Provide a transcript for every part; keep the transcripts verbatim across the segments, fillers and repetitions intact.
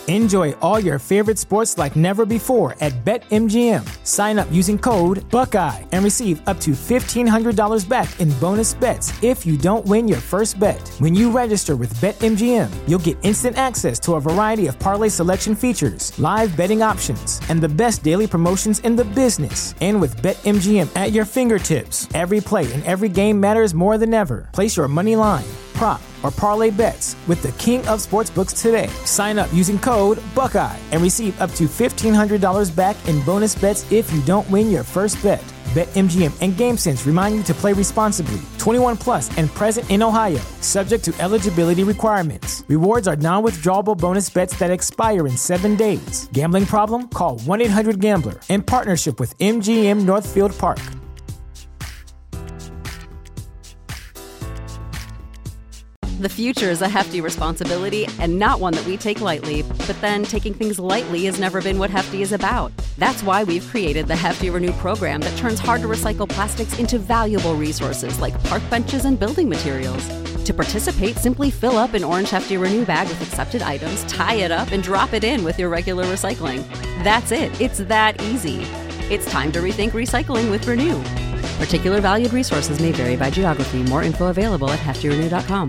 Enjoy all your favorite sports like never before at BetMGM. Sign up using code Buckeye and receive up to fifteen hundred dollars back in bonus bets if you don't win your first bet. When you register with BetMGM, you'll get instant access to a variety of parlay selection features, live betting options, and the best daily promotions in the business. And with BetMGM at your fingertips, every play and every game matters more than ever. Place your money line, prop, or parlay bets with the king of sportsbooks today. Sign up using code Buckeye and receive up to fifteen hundred dollars back in bonus bets if you don't win your first bet. BetMGM and GameSense remind you to play responsibly. twenty-one plus and present in Ohio, subject to eligibility requirements. Rewards are non-withdrawable bonus bets that expire in seven days. Gambling problem? Call one eight hundred gambler in partnership with M G M Northfield Park. The future is a hefty responsibility and not one that we take lightly. But then taking things lightly has never been what Hefty is about. That's why we've created the Hefty Renew program that turns hard-to-recycle plastics into valuable resources like park benches and building materials. To participate, simply fill up an orange Hefty Renew bag with accepted items, tie it up, and drop it in with your regular recycling. That's it. It's that easy. It's time to rethink recycling with Renew. Particular valued resources may vary by geography. More info available at hefty renew dot com.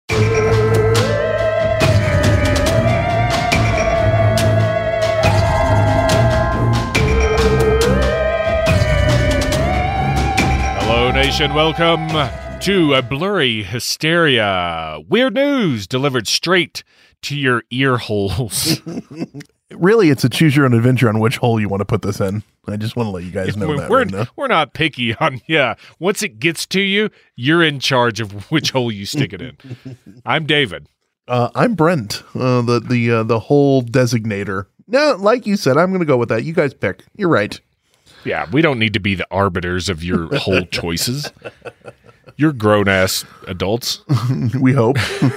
Hello, nation. Welcome to a Blurry Hysteria. Weird news delivered straight to your ear holes. Really, it's a choose your own adventure on which hole you want to put this in. I just want to let you guys know we're, that. We're, right now. we're not picky on, yeah. Once it gets to you, you're in charge of which hole you stick it in. I'm David. Uh, I'm Brent, uh, the the uh, the hole designator. No, like you said, I'm going to go with that. You guys pick. You're right. Yeah, we don't need to be the arbiters of your hole choices. You're grown-ass adults. We hope.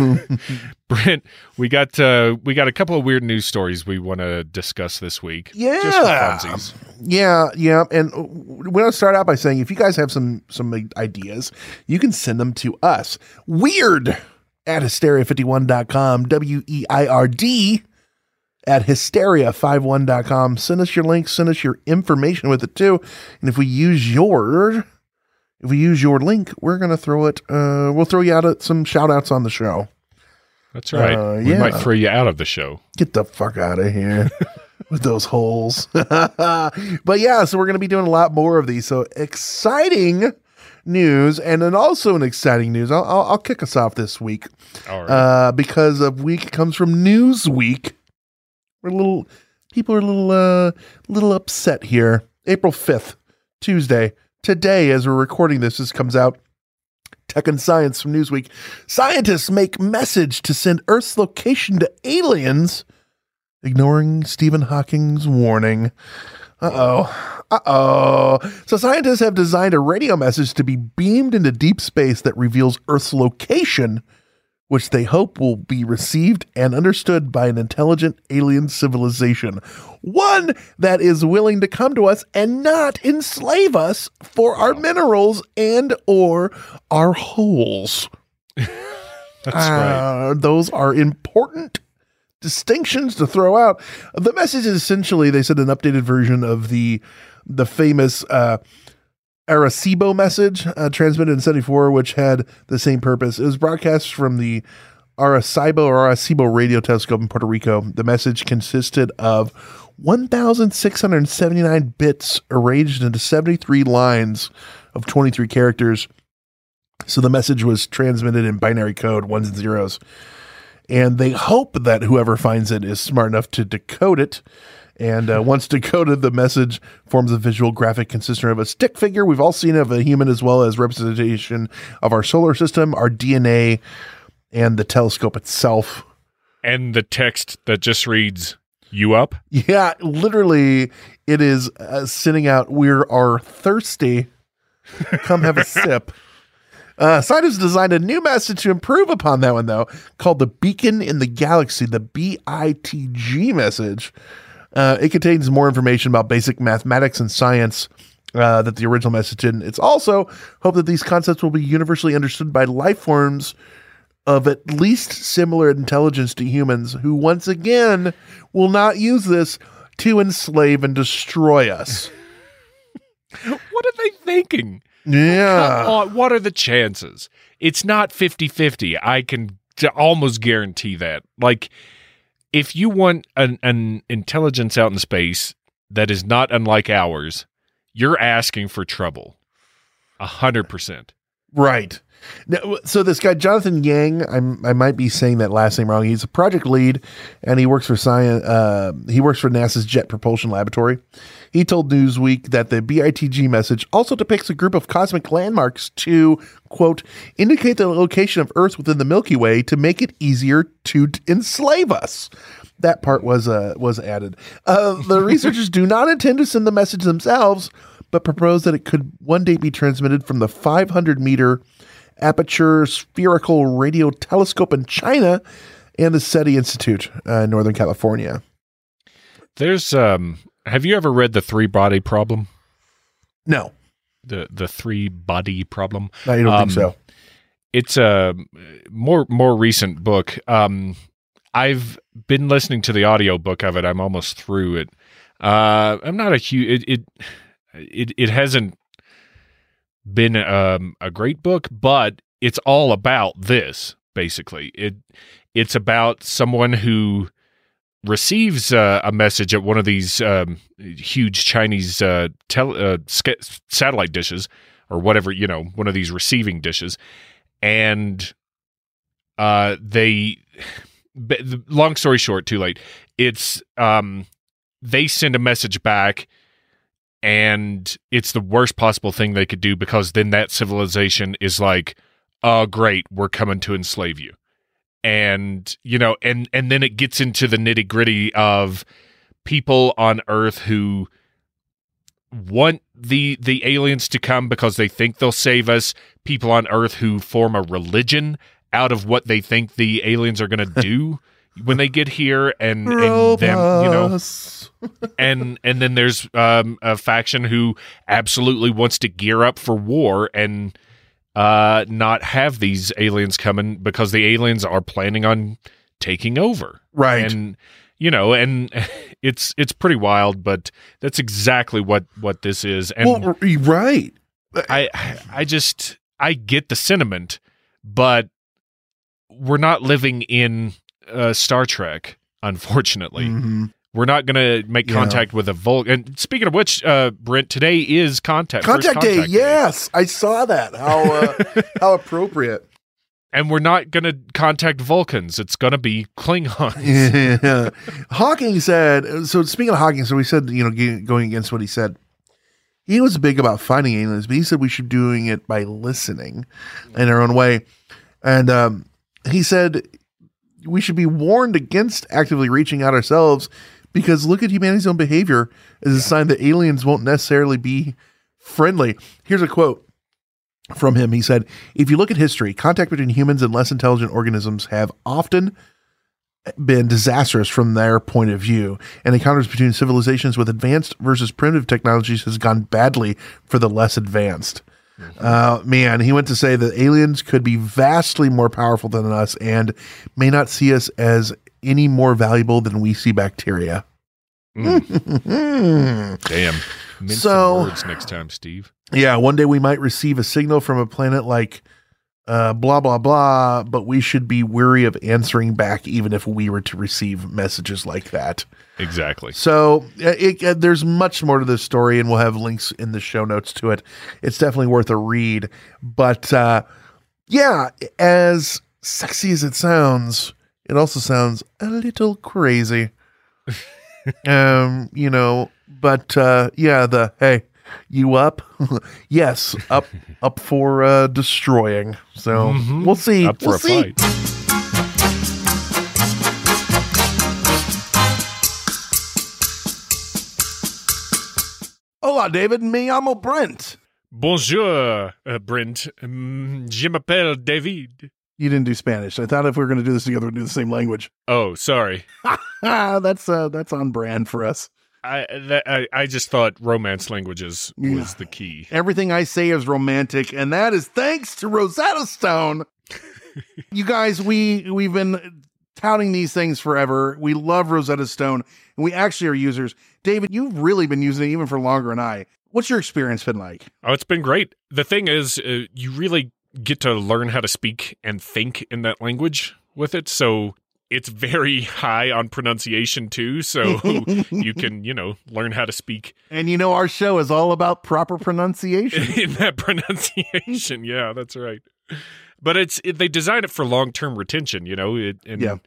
Brent, we got uh, we got a couple of weird news stories we want to discuss this week. Yeah. Just for funsies. Yeah, yeah. And we want to start out by saying if you guys have some some ideas, you can send them to us. Weird at hysteria fifty-one dot com. W E I R D at hysteria fifty-one dot com. Send us your links. Send us your information with it too. And if we use your... If we use your link, we're going to throw it, uh, we'll throw you out at some shout outs on the show. That's right. Uh, we yeah. might throw you out of the show. Get the fuck out of here with those holes. But yeah, so we're going to be doing a lot more of these. So exciting news. And then also an exciting news. I'll, I'll, I'll kick us off this week. All right. Uh, because of week comes from Newsweek. We're a little, people are a little, uh, little upset here. April fifth, Tuesday. Today, as we're recording this, this comes out, Tech and Science from Newsweek. Scientists make message to send Earth's location to aliens, ignoring Stephen Hawking's warning. Uh-oh. Uh-oh. So scientists have designed a radio message to be beamed into deep space that reveals Earth's location, which they hope will be received and understood by an intelligent alien civilization. One that is willing to come to us and not enslave us for our minerals and or our holes. That's uh, right. Those are important distinctions to throw out. The message is essentially, they said, an updated version of the, the famous uh, Arecibo message uh, transmitted in seventy-four, which had the same purpose. It was broadcast from the Arecibo or Arecibo radio telescope in Puerto Rico. The message consisted of one thousand six hundred seventy-nine bits arranged into seventy-three lines of twenty-three characters. So the message was transmitted in binary code, ones and zeros. And they hope that whoever finds it is smart enough to decode it. And uh, once decoded, the message forms a visual graphic consistent of a stick figure. We've all seen it of a human, as well as representation of our solar system, our D N A, and the telescope itself. And the text that just reads, "You up?" Yeah, literally, it is uh, sending out, "We are thirsty. Come have a sip." Uh, scientists designed a new message to improve upon that one, though, called the Beacon in the Galaxy, the B I T G message. Uh, it contains more information about basic mathematics and science uh, that the original message didn't. It's also hoped that these concepts will be universally understood by life forms of at least similar intelligence to humans who, once again, will not use this to enslave and destroy us. What are they thinking? Yeah. Come on, what are the chances? It's not fifty-fifty. I can t- almost guarantee that. Like, if you want an, an intelligence out in space that is not unlike ours, you're asking for trouble. A hundred percent. Right. Now, so this guy, Jonathan Yang, I'm, I might be saying that last name wrong. He's a project lead, and he works for science. Uh, he works for NASA's Jet Propulsion Laboratory. He told Newsweek that the B I T G message also depicts a group of cosmic landmarks to, quote, indicate the location of Earth within the Milky Way to make it easier to t- enslave us. That part was uh, was added. Uh, the researchers do not intend to send the message themselves, but propose that it could one day be transmitted from the five hundred meter Aperture Spherical Radio Telescope in China and the SETI Institute uh, in Northern California. There's, um, have you ever read The Three Body Problem? No. The the Three Body Problem? I don't um, think so. It's a more more recent book. Um, I've been listening to the audiobook of it. I'm almost through it. Uh, I'm not a huge, it, it, it, it hasn't been um, a great book, but it's all about this, basically. It It's about someone who receives uh, a message at one of these um, huge Chinese uh, tel- uh, sc- satellite dishes, or whatever, you know, one of these receiving dishes, and uh, they, long story short, too late, it's, um, they send a message back, and it's the worst possible thing they could do, because then that civilization is like, oh, great, we're coming to enslave you. And, you know, and, and then it gets into the nitty gritty of people on Earth who want the, the aliens to come because they think they'll save us. People on Earth who form a religion out of what they think the aliens are going to do when they get here, and, and them, you know, and and then there's um, a faction who absolutely wants to gear up for war and uh, not have these aliens coming, because the aliens are planning on taking over, right? And you know, and it's it's pretty wild, but that's exactly what what this is. And well, right, I I just I get the sentiment, but we're not living in Uh, Star Trek, unfortunately. Mm-hmm. We're not going to make contact yeah. with a Vulcan. And speaking of which, uh, Brent, today is contact. Contact, contact day, day. Yes, I saw that. How uh, how appropriate. And we're not going to contact Vulcans. It's going to be Klingons. Yeah. Hawking said, so speaking of Hawking, so we said, you know, going against what he said, he was big about finding aliens, but he said we should be doing it by listening in our own way. And um, he said, we should be warned against actively reaching out ourselves, because look at humanity's own behavior as a sign that aliens won't necessarily be friendly. Here's a quote from him. He said, if you look at history, contact between humans and less intelligent organisms have often been disastrous from their point of view, and encounters between civilizations with advanced versus primitive technologies has gone badly for the less advanced. Uh, man, he went to say that aliens could be vastly more powerful than us and may not see us as any more valuable than we see bacteria. Mm. Damn. Mince So- some words next time, Steve. Yeah, one day we might receive a signal from a planet like uh, blah, blah, blah, but we should be wary of answering back even if we were to receive messages like that. Exactly. So it, it, there's much more to this story, and we'll have links in the show notes to it. It's definitely worth a read. But uh, yeah, as sexy as it sounds, it also sounds a little crazy. um, you know, but uh, yeah, the hey, you up? Yes, up, up for uh, destroying. So Mhm. we'll see. Up for we'll a see. fight. Hola, David. Me llamo Brent. Bonjour, uh, Brent. Um, je m'appelle David. You didn't do Spanish. I thought if we were going to do this together, we'd do the same language. Oh, sorry. that's uh, that's on brand for us. I, that, I I just thought romance languages was Yeah. the key. Everything I say is romantic, and that is thanks to Rosetta Stone. You guys, we, we've been touting these things forever. We love Rosetta Stone, and we actually are users. David, you've really been using it even for longer than I. What's your experience been like? Oh, it's been great. The thing is, uh, you really get to learn how to speak and think in that language with it. So it's very high on pronunciation too. So you can, you know, learn how to speak. And you know, our show is all about proper pronunciation. In that pronunciation. Yeah, that's right. But it's it, they design it for long-term retention, you know, it, and yeah.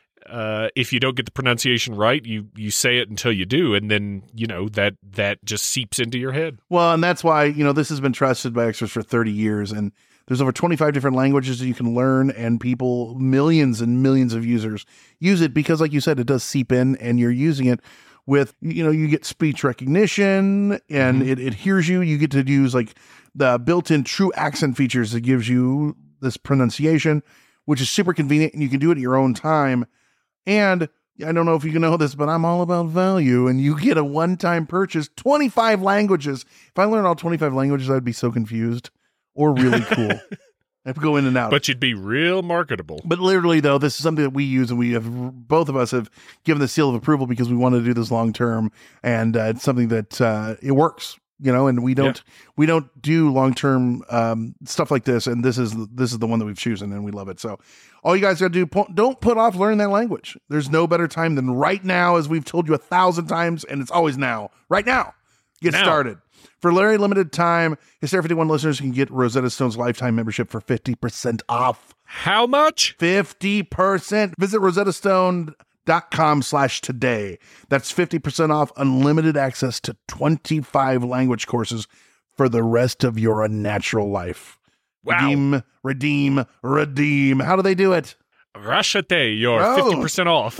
Uh, if you don't get the pronunciation right, you you say it until you do, and then you know that that just seeps into your head. Well, and that's why you know this has been trusted by experts for thirty years, and there's over twenty-five different languages that you can learn, and people, millions and millions of users use it because, like you said, it does seep in, and you're using it with you know you get speech recognition, and mm-hmm. it, it hears you. You get to use like the built-in true accent features that gives you this pronunciation, which is super convenient, and you can do it at your own time. And I don't know if you know this, but I'm all about value, and you get a one-time purchase, twenty-five languages. If I learned all twenty-five languages, I'd be so confused or really cool. I'd go in and out. But you'd be real marketable. But literally, though, this is something that we use, and we have both of us have given the seal of approval because we want to do this long-term, and uh, it's something that uh, it works. You know, and we don't yeah. we don't do long term um, stuff like this, and this is this is the one that we've chosen, and we love it. So, all you guys got to do, don't put off learning that language. There's no better time than right now, as we've told you a thousand times, and it's always now. Right now, get now. started. For a very limited time, Hysteria fifty-one listeners can get Rosetta Stone's lifetime membership for fifty percent off. How much? Fifty percent. Visit Rosetta Stone. Dot com slash today. That's fifty percent off unlimited access to twenty-five language courses for the rest of your unnatural life. Wow. Redeem, redeem, redeem. How do they do it? Rashate, you're Oh. fifty percent off.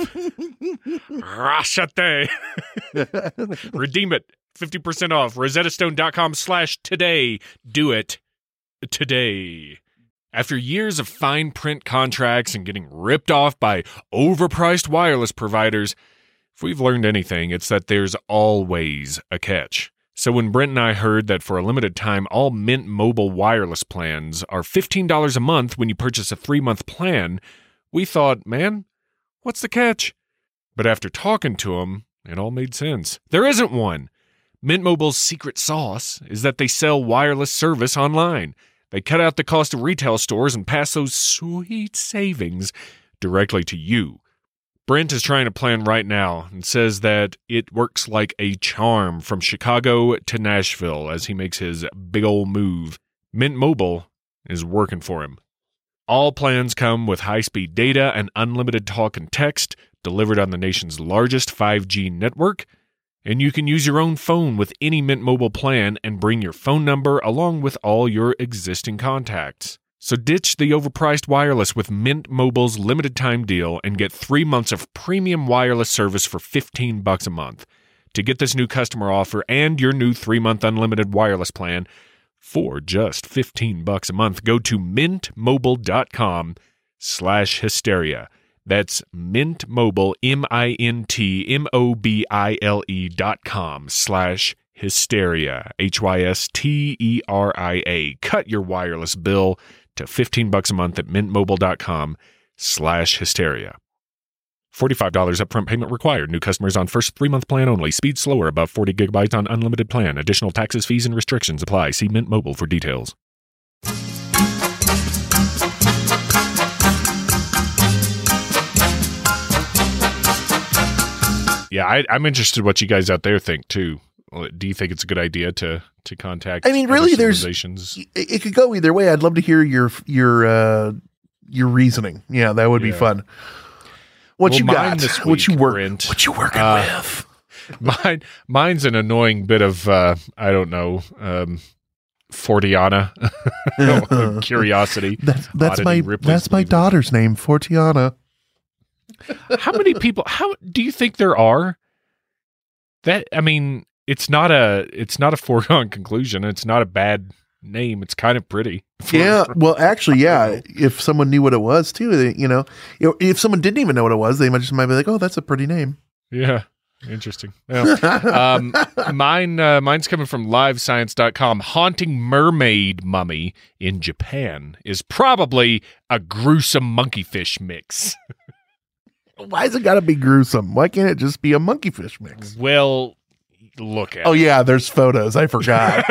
Rashate. Redeem it. fifty percent off. rosettastone.com slash today. Do it today. After years of fine print contracts and getting ripped off by overpriced wireless providers, if we've learned anything, it's that there's always a catch. So when Brent and I heard that for a limited time, all Mint Mobile wireless plans are fifteen dollars a month when you purchase a three-month plan, we thought, man, what's the catch? But after talking to them, it all made sense. There isn't one. Mint Mobile's secret sauce is that they sell wireless service online. They cut out the cost of retail stores and pass those sweet savings directly to you. Brent is trying a plan right now and says that it works like a charm from Chicago to Nashville as he makes his big ol' move. Mint Mobile is working for him. All plans come with high-speed data and unlimited talk and text delivered on the nation's largest five G network. And you can use your own phone with any Mint Mobile plan and bring your phone number along with all your existing contacts. So ditch the overpriced wireless with Mint Mobile's limited time deal and get three months of premium wireless service for fifteen bucks a month. To get this new customer offer and your new three-month unlimited wireless plan for just fifteen bucks a month, go to mintmobile.com slash hysteria. That's Mint Mobile, M I N T M O B I L E dot com slash hysteria, H Y S T E R I A. Cut your wireless bill to fifteen bucks a month at mintmobile.com slash hysteria. forty-five dollars upfront payment required. New customers on first three-month plan only. Speed slower, above forty gigabytes on unlimited plan. Additional taxes, fees, and restrictions apply. See Mint Mobile for details. Yeah, I, I'm interested what you guys out there think, too. Do you think it's a good idea to to contact I mean, other really, there's civilizations? it, it could go either way. I'd love to hear your your uh, your reasoning. Yeah, that would be Yeah. fun. What Well, you mine got? this what you week, work? Brent, What you working uh, with? Mine, mine's an annoying bit of, uh, I don't know, um, Fortiana curiosity. That's that's Oddity, my Ripley's that's my Believers. daughter's name, Fortiana. How many people? How do you think there are? That I mean, it's not a it's not a foregone conclusion. It's not a bad name. It's kind of pretty. For- Yeah, for- well, actually, yeah. If someone knew what it was too, they, you know, you know, if someone didn't even know what it was, they might just might be like, "Oh, that's a pretty name." yeah, Interesting. Well, um, mine, uh, mine's coming from live science dot com. Haunting mermaid mummy in Japan is probably a gruesome monkeyfish mix. Why's it got to be gruesome? Why can't it just be a monkeyfish mix? Well, look at Oh, it. yeah, there's photos. I forgot.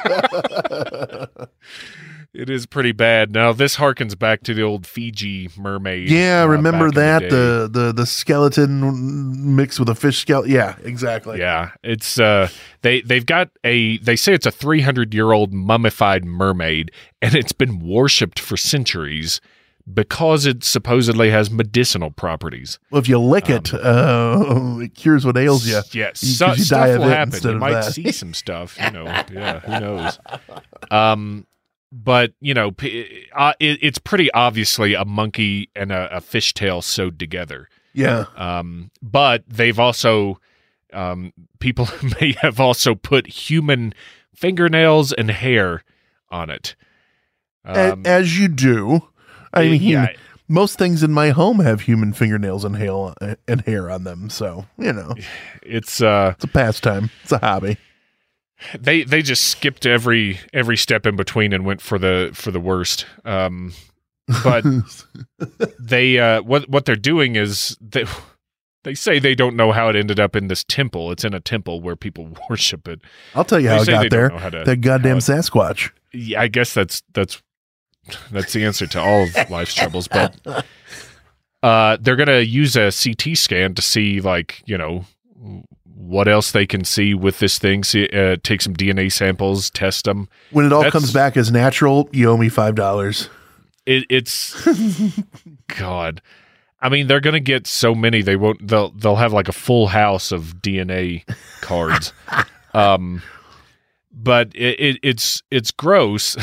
It is pretty bad. Now, this harkens back to the old Fiji mermaid. yeah, uh, remember back that? in the day. The, the the skeleton mixed with a fish skeleton. Yeah, exactly. Yeah, it's uh they they've got a they say it's a three hundred year old mummified mermaid, and it's been worshipped for centuries because it supposedly has medicinal properties. Well, if you lick it, uh, it cures what ails you. Yeah, You- so, 'cause you stuff die of will it happen. instead You of might that. see some stuff. You know, yeah, who knows? Um, but you know, p- uh, it, it's pretty obviously a monkey and a, a fishtail sewed together. Yeah. Um, but they've also, um, people may have also put human fingernails and hair on it. A- Um, As you do. I mean, yeah, most things in my home have human fingernails and hair, and hair on them. So, you know, it's uh, it's a pastime. It's a hobby. they they just skipped every every step in between and went for the for the worst. Um, but they uh, what what they're doing is they they say they don't know how it ended up in this temple. It's in a temple where people worship it. I'll tell you They how it say they got don't there. know how to- That goddamn how Sasquatch. Yeah, I guess that's that's that's the answer to all of life's troubles. But uh, they're gonna use a C T scan to see, like, you know, what else they can see with this thing. See, uh, take some D N A samples, test them. When it all That's- comes back as natural, you owe me five dollars. It, it's God. I mean, they're gonna get so many. They won't. They'll they'll have like a full house of D N A cards. um, but it, it it's it's gross.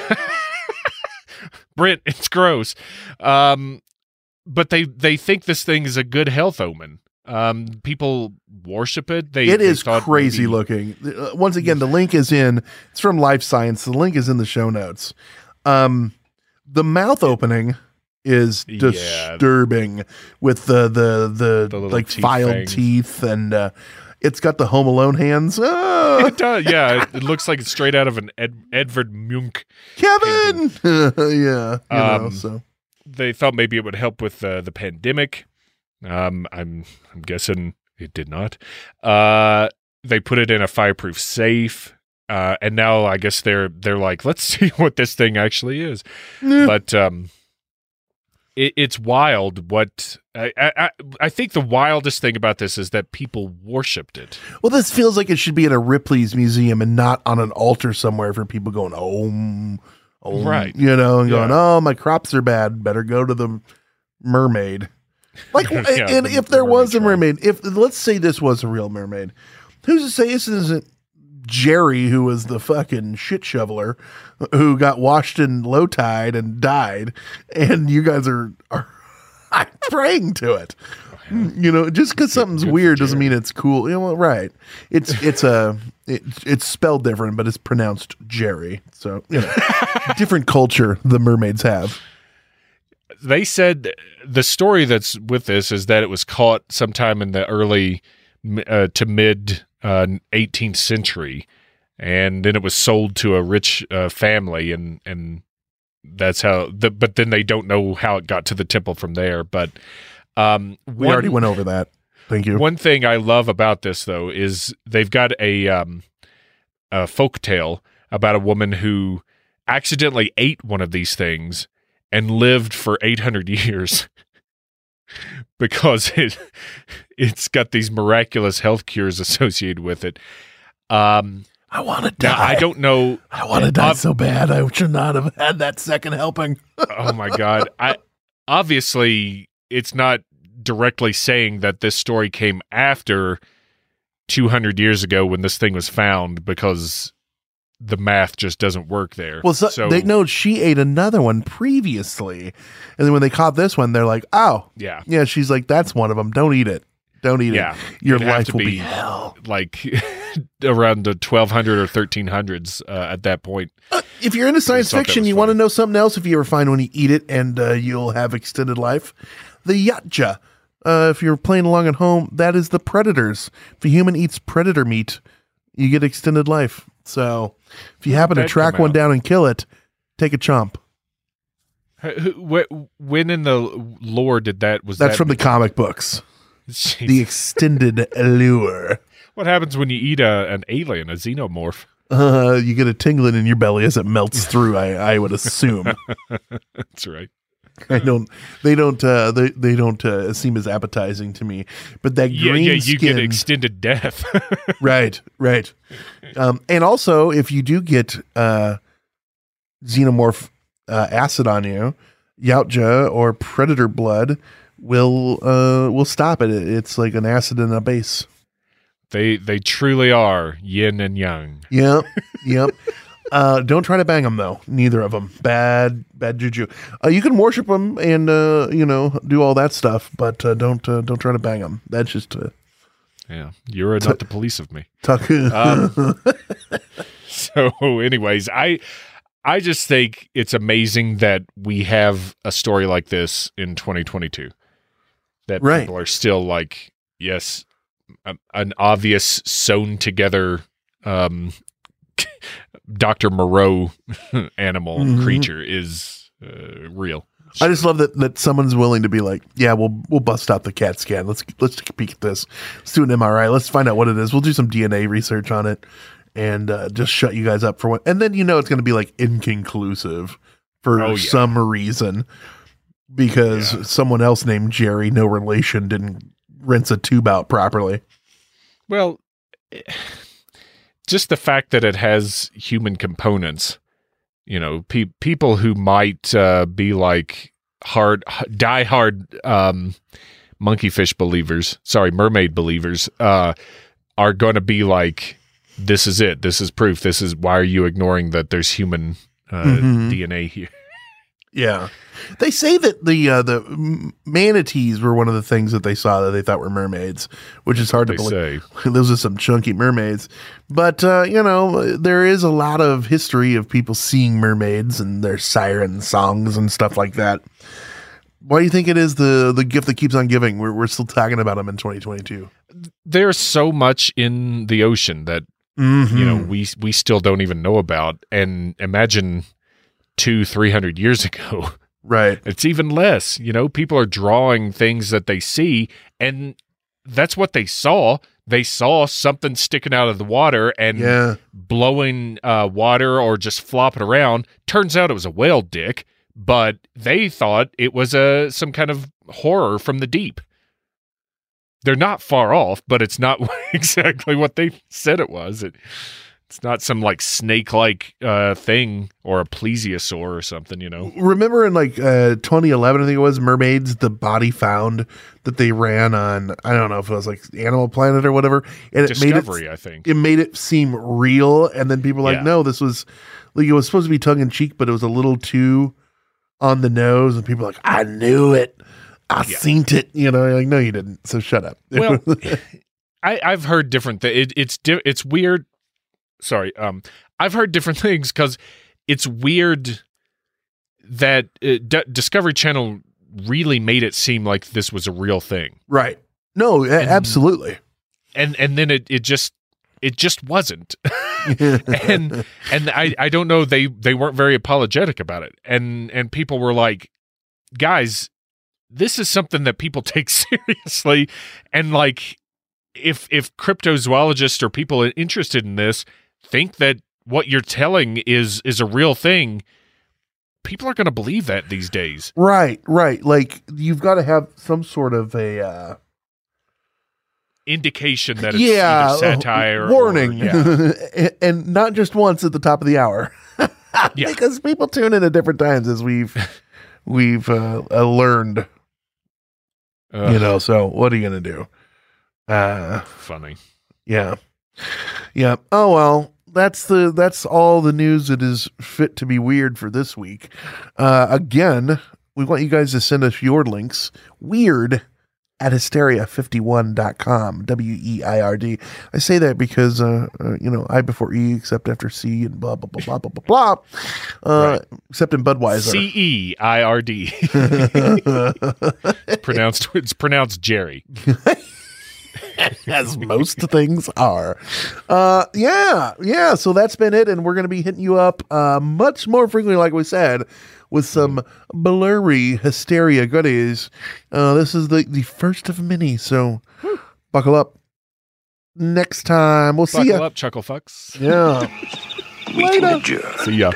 Brent, it's gross. Um, but they they think this thing is a good health omen. Um, people worship it. They It they is thought crazy maybe- looking. Uh, Once again, the link is in. It's from Life Science. The link is in the show notes. Um, the mouth opening is Yeah. disturbing with the the the, The little like teeth filed fangs. teeth, and uh, it's got the Home Alone hands. Ah, It does, yeah, it, it looks like it's straight out of an Ed, Edvard Munch. Kevin. yeah, you know. Um, So They thought maybe it would help with uh, the pandemic. Um, I'm I'm guessing it did not. Uh, they put it in a fireproof safe, uh, and now I guess they're they're like, let's see what this thing actually is. Yeah. But um, it, it's wild. What I, I I think the wildest thing about this is that people worshipped it. well, this feels like it should be in a Ripley's museum and not on an altar somewhere for people going, oh, oh, Right. you know, and going, Yeah. oh, my crops are bad. Better go to the mermaid. Like, Yeah, and the- if the there mermaid was a tribe. mermaid, if let's say this was a real mermaid, who's to say this isn't Jerry, who was the fucking shit shoveler, who got washed in low tide and died, and you guys are are praying to it. You know, just because something's good for weird doesn't Jerry. mean it's cool. You know, well, right? It's it's a it, it's spelled different, but it's pronounced Jerry. So you know, different culture the mermaids have. They said the story that's with this is that it was caught sometime in the early uh, to mid uh, eighteenth century, and then it was sold to a rich uh, family, and and that's how. The, but then they don't know how it got to the temple from there. But um, We one- already went over that. Thank you. One thing I love about this, though, is they've got a um, a folk tale about a woman who accidentally ate one of these things and lived for eight hundred years because it it's got these miraculous health cures associated with it. Um, I want to die. now I don't know. I want to die ob- so bad. I should not have had that second helping. Oh my god! I obviously it's not directly saying that this story came after two hundred years ago when this thing was found, because the math just doesn't work there. Well, so, they know she ate another one previously, and then when they caught this one, they're like, "Oh, yeah, yeah." She's like, "That's one of them. Don't eat it. Don't eat Yeah. it. Your It'd have life to will be, be- hell." like around the twelve hundred or thirteen hundreds uh, at that point. If you're into science thought that fiction, was you want to funny. know something else. If you ever find one, you eat it, and uh, you'll have extended life. The Yatja uh, if you're playing along at home, that is the predators. If a human eats predator meat, you get extended life. So if you When happen did to that track come one out? down and kill it, take a chomp. Wh- wh- When in the lore did that? Was That's that from the comic books. Jeez. The extended lure. What happens when you eat a, an alien, a xenomorph? Uh, you get a tingling in your belly as it melts through. I, I would assume. That's right. I don't. They don't. Uh, they they don't uh, seem as appetizing to me. But that Yeah, green yeah, you skin, get extended death. right, right. Um, and also, if you do get uh, xenomorph uh, acid on you, Yautja or predator blood will uh, will stop it. It's like an acid and a base. They they truly are yin and yang. Yep, yep. Uh, don't try to bang them though. Neither of them. Bad, bad juju. Uh, you can worship them and uh, you know do all that stuff, but uh, don't uh, don't try to bang them. That's just uh, Yeah, you're not the police of me. tuck. Um, so, anyways, I I just think it's amazing that we have a story like this in twenty twenty-two. That Right. people are still like, yes, a, an obvious sewn together um, Doctor Moreau animal Mhm. creature is uh, real. I just love that that someone's willing to be like, yeah, we'll we'll bust out the CAT scan. Let's let's take a peek at this. Let's do an M R I. Let's find out what it is. We'll do some D N A research on it, and uh, just shut you guys up for one. And then you know it's going to be like inconclusive for Oh, yeah. some reason because Yeah. someone else named Jerry, no relation, didn't rinse a tube out properly. Well, just the fact that it has human components, you know, pe- people who might uh, be like hard, die-hard um, monkeyfish believers, sorry, mermaid believers, uh, are going to be like, this is it. This is proof. This is why are you ignoring that there's human uh, Mhm. D N A here? Yeah, they say that the uh, the m- manatees were one of the things that they saw that they thought were mermaids, which is hard to They believe. say. Those are some chunky mermaids, but uh, you know there is a lot of history of people seeing mermaids and their siren songs and stuff like that. Why do you think it is the the gift that keeps on giving? We're we're still talking about them in twenty twenty-two. There's so much in the ocean that Mm-hmm. you know we we still don't even know about, and imagine two three hundred years ago. right? It's even less. You know, people are drawing things that they see, and that's what they saw. They saw something sticking out of the water and Yeah, blowing uh, water or just flopping around. Turns out it was a whale dick, but they thought it was a some kind of horror from the deep. They're not far off, but it's not exactly what they said it was. It, it's not some like snake-like uh, thing or a plesiosaur or something, you know. remember in like uh, twenty eleven, I think it was mermaids. The body found that they ran on. I don't know if it was like Animal Planet or whatever, and it Discovery, made it. I think. It made it seem real, and then people were like, Yeah. no, this was like it was supposed to be tongue in cheek, but it was a little too on the nose, and people were like, I knew it. I Yeah. seen it. You know, you're like, no, you didn't. So shut up. Well, I, I've heard different things. It, it's di- it's weird. Sorry, um, I've heard different things because it's weird that uh, D- Discovery Channel really made it seem like this was a real thing, right. No, a- absolutely. and and then it, it just it just wasn't. and and I, I don't know, they they weren't very apologetic about it, and and people were like, guys, this is something that people take seriously, and like if if cryptozoologists or people interested in this think that what you're telling is is a real thing, people are going to believe that these days. Right, right. Like you've got to have some sort of a uh, Indication that it's yeah either satire uh, warning, or, yeah. and not just once at the top of the hour, Yeah. because people tune in at different times as we've we've uh, uh, learned. Ugh, You know, so what are you gonna do? Uh, funny. yeah, yeah. Oh well, that's the that's all the news that is fit to be weird for this week. Uh, again, we want you guys to send us your links. Weird at hysteria fifty-one dot com, W E I R D. I say that because, uh, uh, you know, I before E, except after C, and blah, blah, blah, blah, blah, blah, blah. Uh, right. Except in Budweiser. C E I R D. pronounced, it's pronounced Jerry. As most things are. Uh, yeah, yeah, so that's been it, and we're going to be hitting you up uh, much more frequently, like we said, with some blurry hysteria goodies. Uh, this is the, the first of many, so Whew. buckle up. Next time, we'll buckle see ya. Buckle up, chuckle fucks. Yeah. Later. See ya.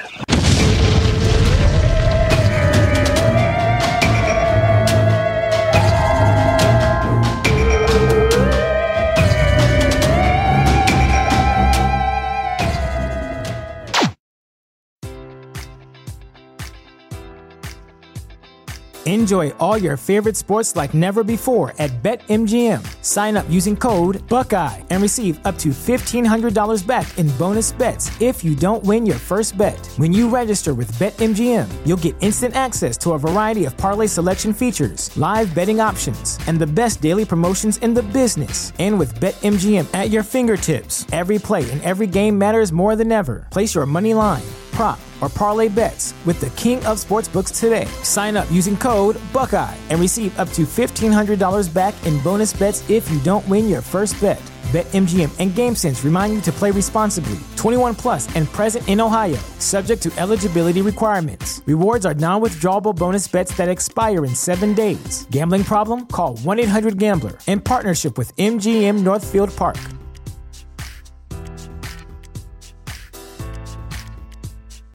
Enjoy all your favorite sports like never before at BetMGM. Sign up using code Buckeye and receive up to fifteen hundred dollars back in bonus bets if you don't win your first bet. When you register with BetMGM, you'll get instant access to a variety of parlay selection features, live betting options, and the best daily promotions in the business. And with BetMGM at your fingertips, every play and every game matters more than ever. Place your money line, prop, or parlay bets with the king of sportsbooks today. Sign up using code Buckeye and receive up to fifteen hundred dollars back in bonus bets if you don't win your first bet. BetMGM and GameSense remind you to play responsibly. twenty-one plus and present in Ohio, subject to eligibility requirements. Rewards are non-withdrawable bonus bets that expire in seven days. Gambling problem? Call one eight hundred gambler in partnership with M G M Northfield Park.